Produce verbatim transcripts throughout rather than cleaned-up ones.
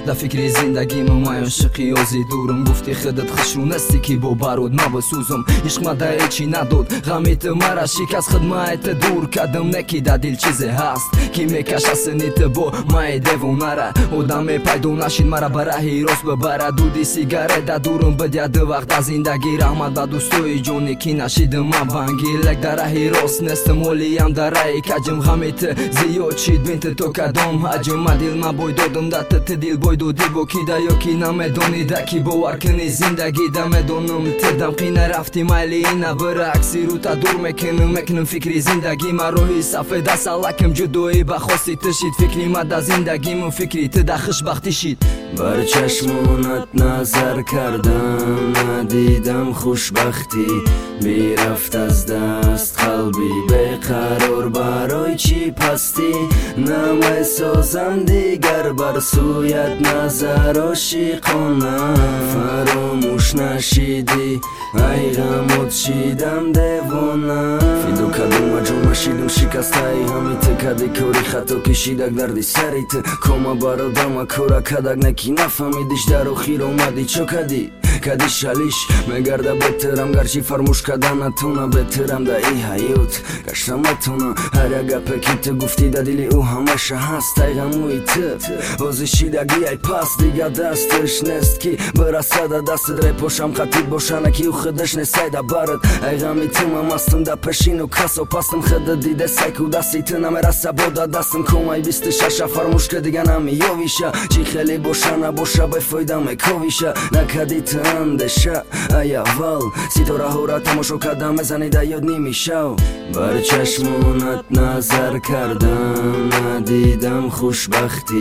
در فکری زندگیم مایان شقیازی دورم گفتی خودت خشونستی که با بارود ما بسوزم عشق مده چی نداد غمیت مرا شکست خدمت دور کدم نکی در دل چیزی هست که میکشه سنیت با مای دیوونه را آدم پیدا نشید مرا برای راست ببره دودی سیگاره در دورم بدید وقت از زندگی رحمت به دوستوی جونی که نشیدم من بانگی لک در راه راست نستم ولیم در راه کجم غمیت زیاد شید بینت تو کدام حجم دل ما بوی دادم دت دل بوی دودی با کی دا یا کی نمیدونی دا کی باور کنی زندگی دم دونم تدم قینه رفتی مالی اینا برعکسی رو تا دور میکنم میکنم فکری زندگی ما روحی صفه دا سالکم جدوی بخواستی تشید فکری ما دا زندگی من فکری تدا خوشبختی شید بر چشمونت نظر کردم ندیدم خوشبختی میرفت از دست قلبی بیقرار برای چی پستی نمی سازم دیگر بر سویت نظر عاشقانه فراموش نشیدی ای غمت شیدم دیوانه فیدو کدوم جون شیدم شکسته ای همیت کدی کوری خطا کشیدک دردی سریت کما برادم کورا کدک نکی نفهمیدیش در اخیر اومدی چو کدی کدی شلیش مگرده بهترم گرچی فرموش کدن نتونه بهترم ده ای حیوت گشتم نتونه هر گپه که تو گفتی ده دلی او همشه هست ای غموی تو بازشیدگی ای پس دیگه دستش نست کی برسه ده دست در پاشم خطید باشنه کی او خودش نسای ده برد ای غمی تو من مستم ده پشین و کس و پستم خود دیده سیکو دستی تو نمیرسه بادا دستم کمای بیست شش فرموش که دیگه نمیاویشه چی خیلی باشنه باشه بفایدم میکاویشه نکدی تو اندشه ای اول ستاره ها را تماشا کردم بزنیده یاد نمیشه بر چشمونت نظر کردم ندیدم خوشبختی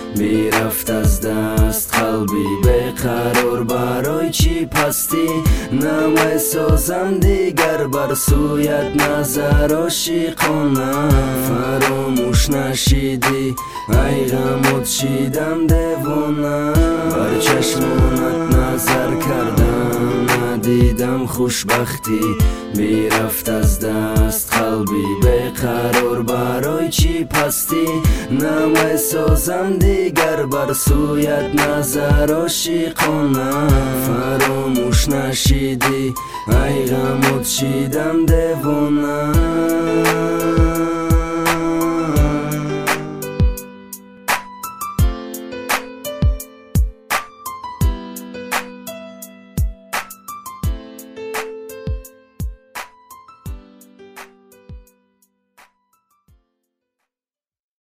میرفت از دست قلبی بیقرار برای چی پستی نمی سازم دیگر بر سویت نظر عاشقانه فراموش نشیدی ای غمت شیدم دیوانه بر چشمونت نظر کردم ندیدم خوشبختی میرفت از دست قلبی بیقرار برای چی پستی نمی سازم دیگر بر سویت نظر عاشقانه فراموش نشیدی ای غمت شیدم دیوانه